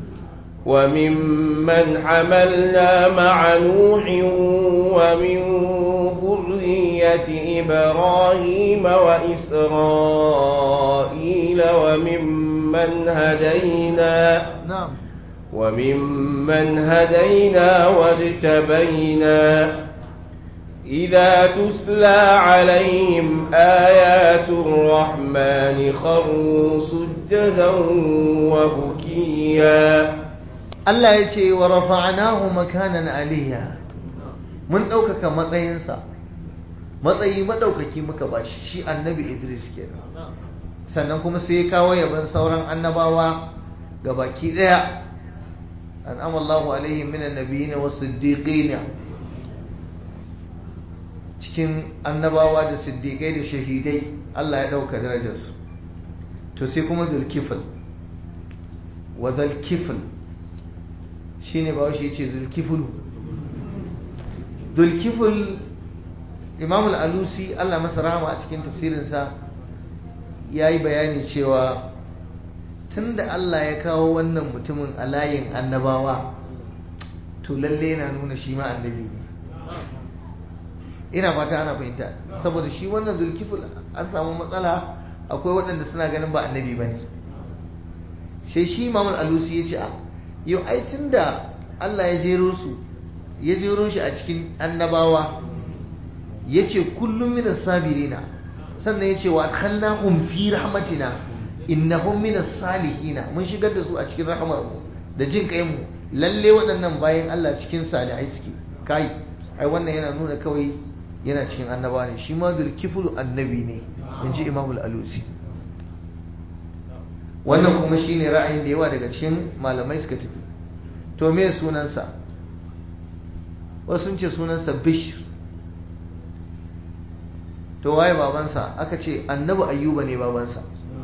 وممن حملنا مع نوح ومن ذرية إبراهيم وإسرائيل وممن هدينا واجتبينا إذا تتلى عليهم آيات الرحمن خروا سجدا وبكيا. Allah ya ce wa rafa'nahu makanan aliyya, mun ɗaukaka matsayinsa, matsayi madaukaki muka bashi, shi annabi Idris kenan. Sannan kuma sai ya kawo yaban sauran annabawa ga baki ɗaya. أنعم الله عليهم من النبيين والصديقين, cikin annabawa da siddiƙai da shahidai Allah ya ɗauka darajarsu. To sai kuma zulkifil, wa zulkifil shi ne ba shi ce zulkifilu. Zulkifil Imam al-Alusi Allah masa rahama a cikin tafsirinsa ya yi bayani cewa tunda Allah ya kawo wannan mutumin a layin annabawa, to lalle yana nuna shi ma annabi ne. Ina fata ana fahimta, saboda shi wannan zulkifil an samu matsala, akwai waɗanda suna ganin ba annabi ba ne. Sai shi Imam al-Alusi ya ce a yau ai tunda Allah ya jero shi a cikin annabawa, ya ce kullum minas sabirina, sannan ya ce wa adkhalnahum fi rahmatina innahum minas salihina, mun shigar da su a cikin rahamar mu da jin kai mu, lalle waɗannan bayan Allah cikin salihai suke. Kai ai wannan yana nuna kawai yana cikin annaba ne, shi ma zulkiflu annabi ne, inji Imam al-Alusi. Wannan kuma shine ra'ayin da yawa daga cikin malamai suka tafi. To me sunansa? Wasu sun ce sunansa Bishr. To waye babansa? Aka ce annabi Ayyuba ne babansa.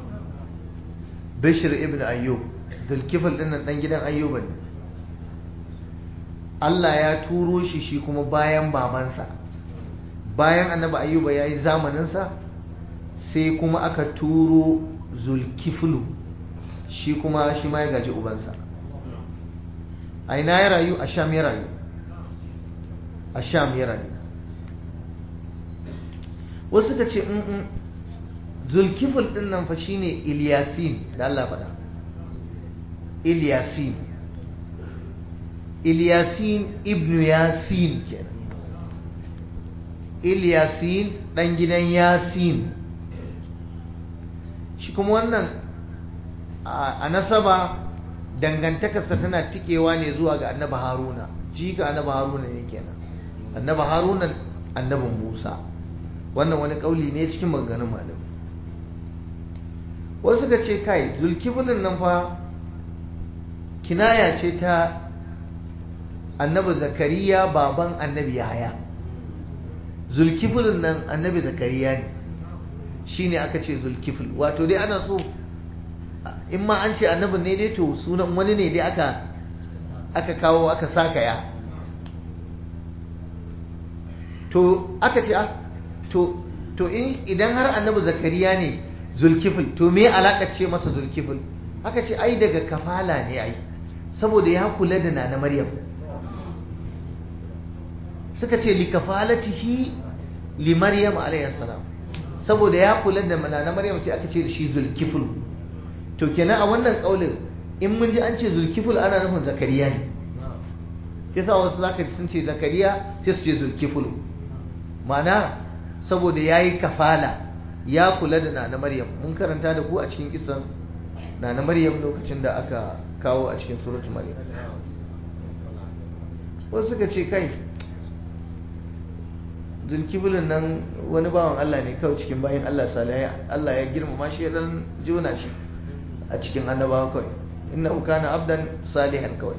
Bishr ibn Ayyub, Zulkifl din nan dan gidan Ayyuba ne. Allah ya turo shi kuma bayan babansa. Bayan annabi Ayyuba yayi zamaninsa, sai kuma aka turo Zulkiflu, shi ma ya gaji ubansa. a ina ya rayu? A Sham ya rayu, a Sham ya rayu. wasu suka ce Zulkifl din nan fa shine Ilyasin da Allah faɗa. Ilyasin ibnu Yasin kenan. Ilyasin dan gidan Yasin. Shi kuma wannan a nasaba dangantakarsa tana tikewa ne zuwa ga annabi Haruna, jika annabi Haruna ne kenan. Annabi Haruna annabin Musa. Wannan wani kauli ne cikin maganganun malamai. Wasu suka ce kai Zulkiflin nan fa kinaya ce ta annabi Zakariya baban annabi Yahaya. Zulkiflin nan annabi Zakariya ne, shine aka ce Zulkifl. Wato dai ana so in ma an ce annabin ne dai to sunan wani ne dai aka kawo aka sakaya. To aka ce to idan har annabi Zakariya ne Zulkifl, to me alaƙar ce masa Zulkifl? Aka ce ai daga kafala ne ai, saboda ya kula da nana Maryam. Suka ce li kafalatihi li Maryam alayhi salam, saboda ya kula da nana Maryam sai aka ce da shi Zulkifl. To kenan a wannan kaulin in mun ji an ce Zulkifl ana nufin Zakariya ne. Yasa wasu zaka ji sun ce Zakariya sai su ce Zulkifl. Ma'ana saboda yayi kafala, ya kula da nana Maryam. Mun karanta da ku a cikin kisan nana Maryam lokacin da aka kawo a cikin suratul Maryam. Wasu suka ce kai Zulkiflin nan wani bawan Allah ne kawai cikin bayin Allah salihai, Allah ya girmama shi ya dan jona shi a cikin annabawa kawai. Innahu kana abdan salihan kawai.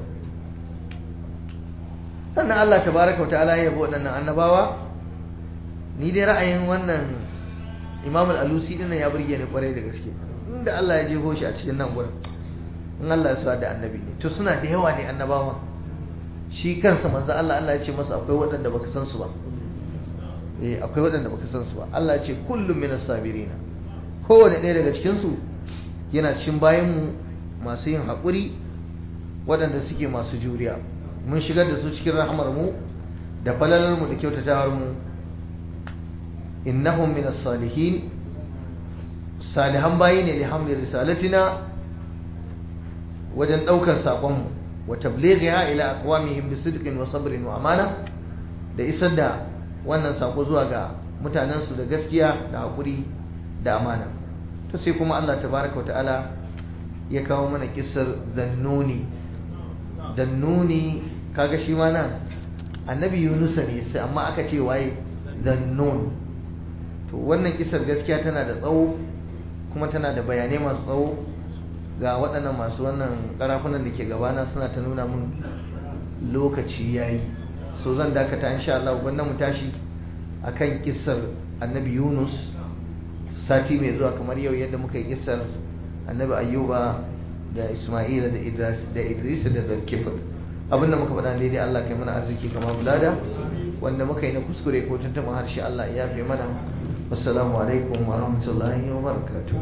Sannan Allah tabaraka wa ta'ala ya yabo waɗannan annabawa. Ni dai ra'ayin wannan Imam al-Alusi dinnan ya burge ni kwarai da gaske. Inda Allah ya jeho shi a cikin nan gurin, in Allah ya sa da annabi ne, to suna da yawa ne annabawan. Shi kansa manzo Allah ya ce masa akwai waɗanda baka san su ba. Akwai waɗanda baka san su ba. Allah ya ce kullum minas sabirina. Kowane ɗaya daga cikin su yana cikin bayan mu masu yin haƙuri, waɗanda suke masu juriya. Mun shigar da su cikin rahmar mu da falalar mu da kyautatawar mu. Innahum minas salihin, salihan bayi ne li hamli risalatina, wajen ɗaukar saƙon mu wa tablighiha ila aqwamihim bi sidqin wa sabrin wa amana, da isar da wannan sako zuwa ga mutanensu da gaskiya da haƙuri da amana. To sai kuma Allah tabaraka wa ta'ala ya kawo mana kissar Zannuni. Zannuni kaga shi ma nan annabi Yunus ne sai amma aka ce waye Zannun. To wannan kissar gaskiya tana da tsawo kuma tana da bayanai masu tsawo. Ga waɗannan masu wannan karafunan da ke gabana suna ta nuna mun lokaci yayi, so zan dakata insha Allah. Wannan mu tashi akan kissar annabi Yunus sati mai zuwa, kamar yau yadda muka yi kissar annabi Ayyuba da Isma'ila da Idris da Zulkifl. Abinda muka faɗa daidai Allah kai mana arziki kamar bulada, wanda muka yi na kuskure ko tuntuɓin harshe Allah ya yafe mana. Wassalamu alaikum wa rahmatullahi wa barakatuh.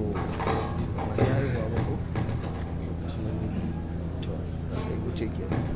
Take care.